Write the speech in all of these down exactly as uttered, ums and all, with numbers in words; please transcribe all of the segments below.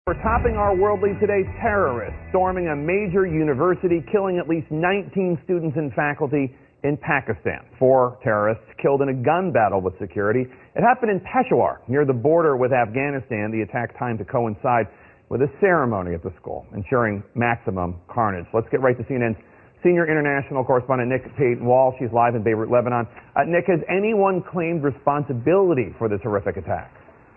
We're topping our World Lead today, terrorists storming a major university, killing at least nineteen students and faculty in Pakistan. Four terrorists killed in a gun battle with security. It happened in Peshawar, near the border with Afghanistan. The attack timed to coincide with a ceremony at the school, ensuring maximum carnage. Let's get right to C N N's senior international correspondent Nick Paton-Wall. She's live in Beirut, Lebanon. Uh, Nick, has anyone claimed responsibility for this horrific attack?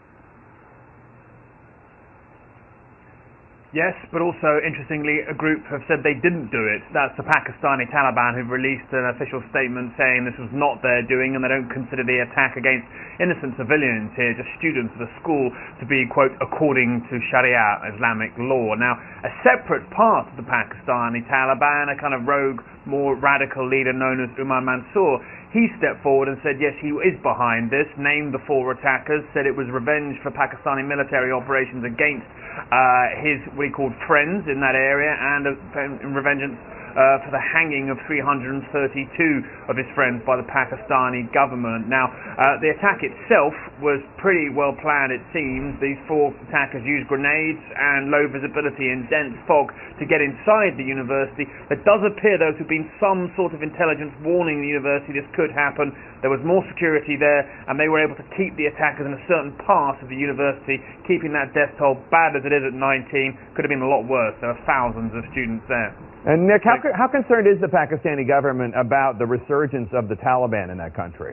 Yes, but also, interestingly, a group have said they didn't do it. That's the Pakistani Taliban, who've released an official statement saying this was not their doing, and they don't consider the attack against innocent civilians here, just students of the school, to be, quote, according to Sharia Islamic law. Now, a separate part of the Pakistani Taliban, a kind of rogue, more radical leader known as Umar Mansour, he stepped forward and said, yes, he is behind this, named the four attackers, said it was revenge for Pakistani military operations against uh, his, what he called friends in that area, and uh, in revenge uh, for the hanging of three hundred thirty-two of his friends by the Pakistani government. Now, uh, the attack itself was pretty well planned, it seems. These four attackers used grenades and low visibility and dense fog to get inside the university. There does appear, though, to have been some sort of intelligence warning the university this could happen. There was more security there, and they were able to keep the attackers in a certain part of the university, keeping that death toll, bad as it is at nineteen, could have been a lot worse. There are thousands of students there. And Nick, how, how concerned is the Pakistani government about the resurgence of the Taliban in that country?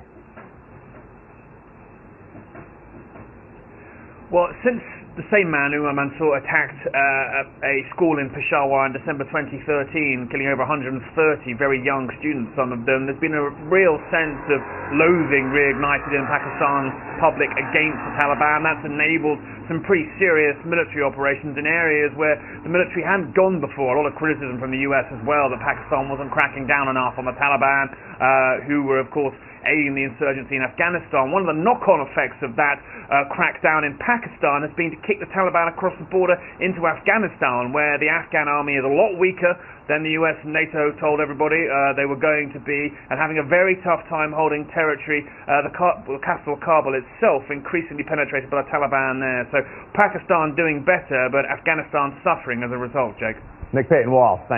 Well, since the same man, Umar Mansour, attacked uh, a school in Peshawar in December twenty thirteen, killing over one hundred thirty very young students, some of them, there's been a real sense of loathing reignited in Pakistan's public against the Taliban. That's enabled some pretty serious military operations in areas where the military hadn't gone before. A lot of criticism from the U S as well that Pakistan wasn't cracking down enough on the Taliban, uh, who were, of course, aiding the insurgency in Afghanistan. One of the knock-on effects of that uh, crackdown in Pakistan has been to kick the Taliban across the border into Afghanistan, where the Afghan army is a lot weaker than the U S and NATO told everybody uh, they were going to be, and having a very tough time holding territory. Uh, the, Car- the capital, Kabul itself, increasingly penetrated by the Taliban there. So Pakistan doing better, but Afghanistan suffering as a result, Jake. Nick Paton-Wall, thank you.